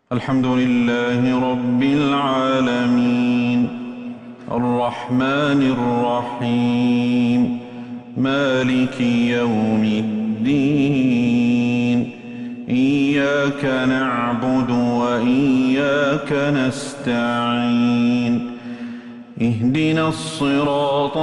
الحمد لله رب العالمين الرحمن الرحيم مالك يوم الدين إياك نعبد وإياك نستعين اهدنا الصراط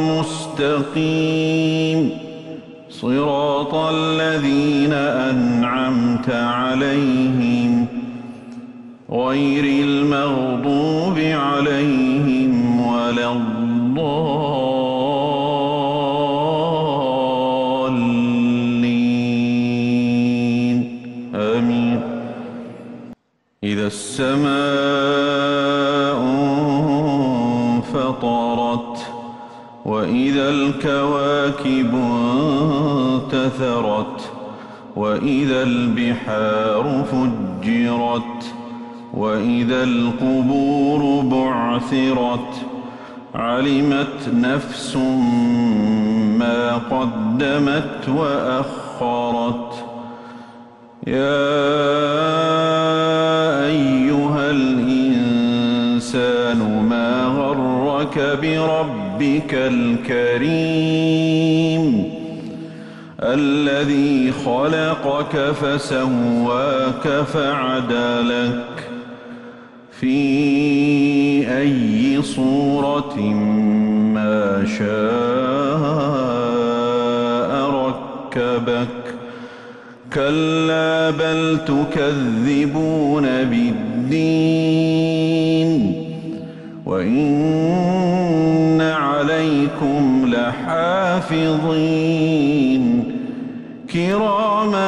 المستقيم صراط الذين أنعمت عليهم غير المغضوب عليهم ولا الضالين آمين. إذا السماء انفطرت وإذا الكواكب انتثرت وإذا البحار فجرت وإذا القبور بعثرت علمت نفس ما قدمت وأخرت. يا أيها الإنسان ما غرك بربك الكريم الذي خلقك فسواك فعدلك في أي صورة ما شاء ركبك. كلا بل تكذبون بالدين وإن عليكم لحافظين كراما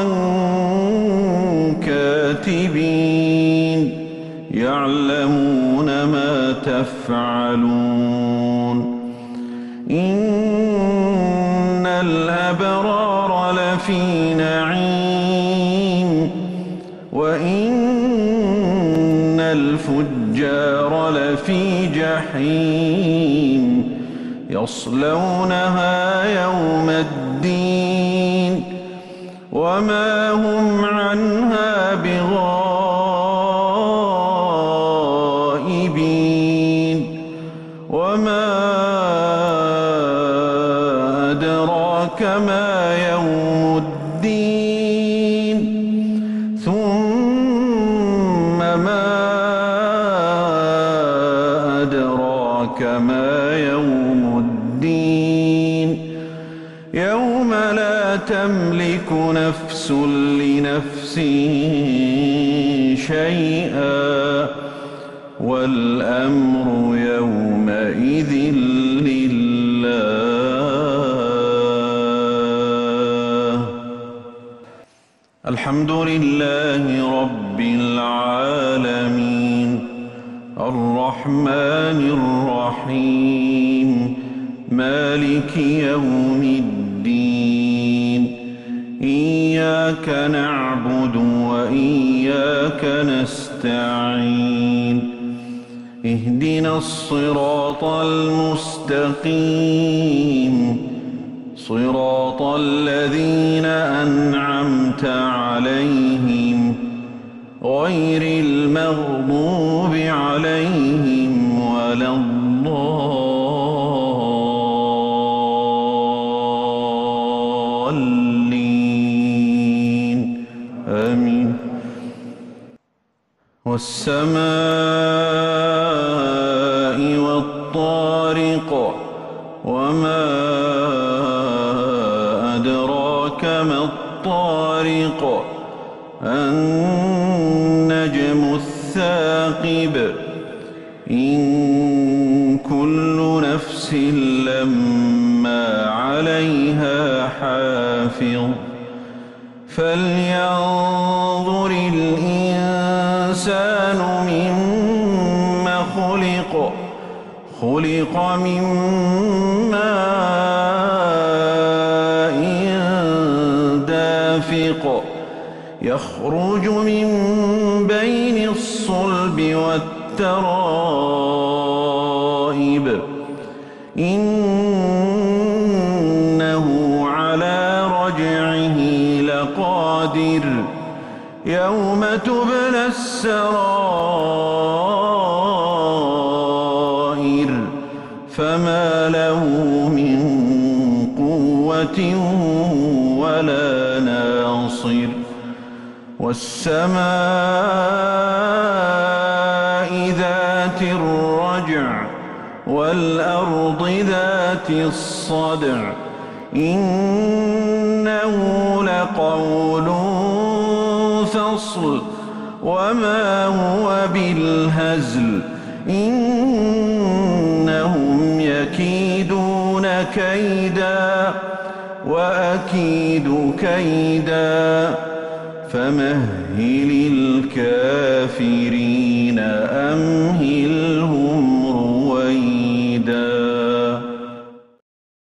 كاتبين يعلمون ما تفعلون. إن الأبرار لفي نعيم وإن الفجار لفي جحيم يصلونها يوم الدين وما هم عنها بغائبين. وما أدراك ما يوم الدين ثم ما أدراك ما يوم الدين يوم لا تملك نفس لنفس شيئا والأمر يومئذ لله. الحمد لله رب العالمين الرحمن الرحيم مالك يوم الدين إياك نعبد وإياك نستعين اهدنا الصراط المستقيم صراط الذين أنعمت عليهم غير المغضوب عليهم ولا الضالين آمين. والسماء والطارق وما أدراك ما الطارق النجم الثاقب إن كل نفس لما عليها حافظ. فلينظر الإنسان مما خلق من ماء دافق يخرج من بين الصلب والترائب إنه على رجعه لقادر يوم تبلى السرائر فما له من قوة ولا ناصر والسماء ذات الرجع والأرض ذات الصدع إنه لقول فصل وما هو بالهزل إنهم يكيدون كيدا وأكيد كيدا فمهل الكافرين أمهل